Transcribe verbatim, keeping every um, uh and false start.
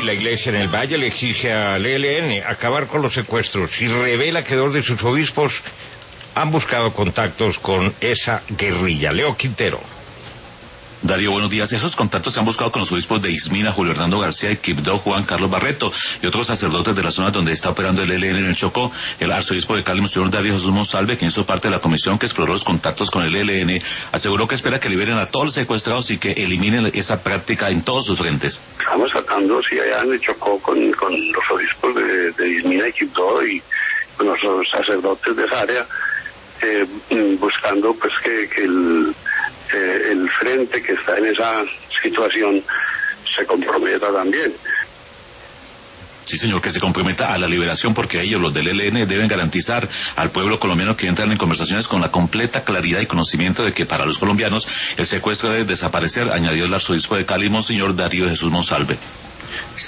La iglesia en el Valle le exige al E L N acabar con los secuestros y revela que dos de sus obispos han buscado contactos con esa guerrilla. Leo Quintero. Darío, buenos días. Esos contactos se han buscado con los obispos de Ismina, Julio Hernando García, y Quibdó, Juan Carlos Barreto, y otros sacerdotes de la zona donde está operando el E L N en el Chocó. El arzobispo de Cali, Monseñor Darío Jesús Monsalve, quien hizo parte de la comisión que exploró los contactos con el E L N, aseguró que espera que liberen a todos los secuestrados y que eliminen esa práctica en todos sus frentes. Estamos tratando, sí, allá en el Chocó con, con los obispos de, de Ismina y Quibdó y con los sacerdotes de esa área, eh, buscando pues que, que el Eh, el frente que está en esa situación se comprometa también. Sí, señor, que se comprometa a la liberación, porque ellos, los del E L N, deben garantizar al pueblo colombiano que entran en conversaciones con la completa claridad y conocimiento de que para los colombianos el secuestro debe desaparecer, añadió el arzobispo de Cali, Monseñor Darío Jesús Monsalve.